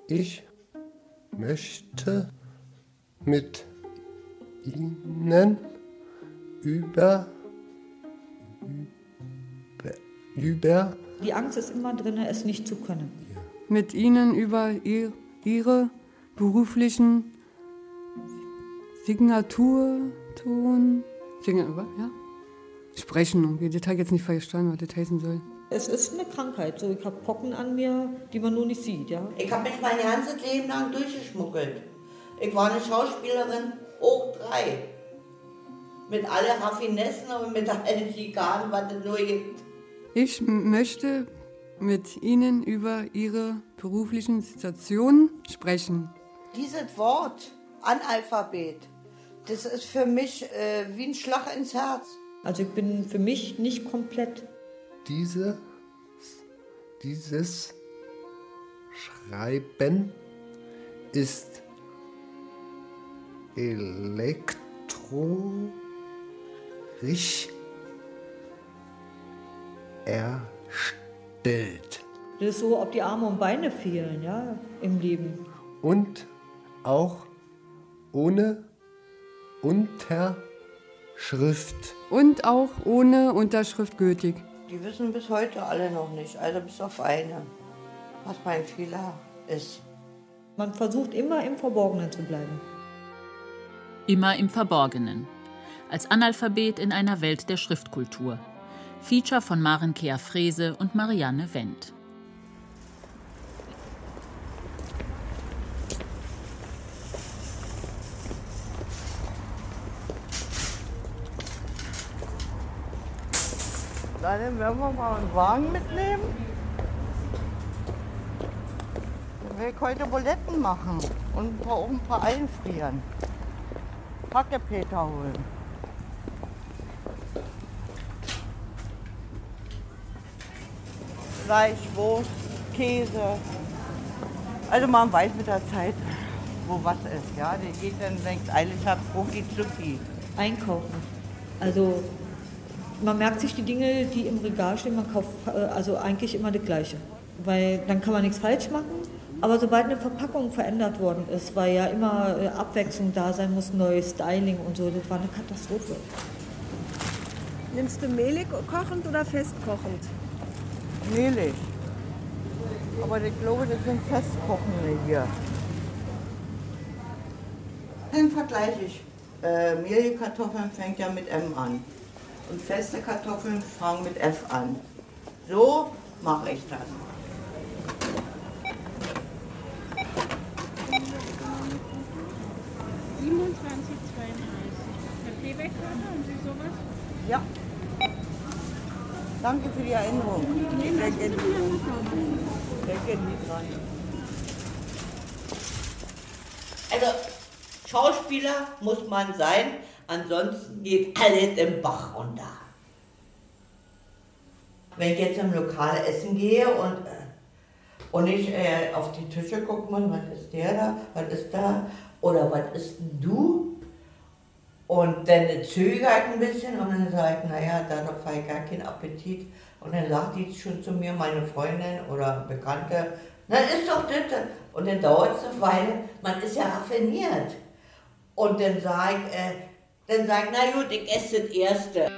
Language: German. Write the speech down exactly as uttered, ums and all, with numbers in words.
Ich möchte mit Ihnen über, über, über Die Angst ist immer drin, es nicht zu können. Mit Ihnen über ihr, Ihre beruflichen Signaturton, Signatur, ja? Sprechen, wie das habe ich jetzt nicht verstanden, was das heißen soll. Es ist eine Krankheit, so ich habe Pocken an mir, die man nur nicht sieht, ja. Ich habe mich mein ganzes Leben lang durchgeschmuggelt. Ich war eine Schauspielerin hoch drei. Mit allen Raffinessen und mit allen Schikanen, was es nur gibt. Ich m- möchte mit Ihnen über Ihre beruflichen Situationen sprechen. Dieses Wort, Analphabet, das ist für mich äh, wie ein Schlag ins Herz. Also ich bin für mich nicht komplett. Diese, dieses Schreiben ist elektrisch erstellt. Das ist so, ob die Arme und Beine fehlen, ja, im Leben. Und auch ohne Unterschrift. Und auch ohne Unterschrift gültig. Die wissen bis heute alle noch nicht, also bis auf eine, was mein Fehler ist. Man versucht immer im Verborgenen zu bleiben. Immer im Verborgenen. Als Analphabet in einer Welt der Schriftkultur. Feature von Maren Kea-Frese und Marianne Wendt. Dann werden wir mal einen Wagen mitnehmen. Dann will ich heute Buletten machen und ein paar, ein paar einfrieren. Hackepeter holen. Fleisch, Wurst, Käse. Also man weiß mit der Zeit, wo was ist. Ja? Die geht dann, wenn ich eilig habe, rucki zucki. Einkaufen. Also man merkt sich die Dinge, die im Regal stehen, man kauft also eigentlich immer das Gleiche. Weil dann kann man nichts falsch machen. Aber sobald eine Verpackung verändert worden ist, weil ja immer Abwechslung da sein muss, neues Styling und so, das war eine Katastrophe. Nimmst du mehlig kochend oder festkochend? Mehlig. Aber ich glaube, das sind Festkochende hier. Dann vergleiche ich. Äh, mehlige Kartoffeln fängt ja mit M an. Und feste Kartoffeln fangen mit F an. So mache ich das. siebenundzwanzig zweiunddreißig. Der Payback-Karte, haben Sie sowas? Ja. Danke für die Erinnerung. Nee, Wer das kennt ist die? mir gekommen. Wer kennt die dran? Also, Schauspieler muss man sein, ansonsten geht alles im Bach runter. Wenn ich jetzt im Lokal essen gehe und, und ich äh, auf die Tische gucke, man, was ist der da, was ist da, oder was ist denn du? Und dann zögert ein bisschen und dann sage ich, naja, darauf habe ich gar keinen Appetit. Und dann sagt die schon zu mir, meine Freundin oder Bekannte, na ist doch das. Und dann dauert es eine Weile, man ist ja raffiniert. Und dann sage ich, äh, dann sag ich, na gut, ich esse das Erste.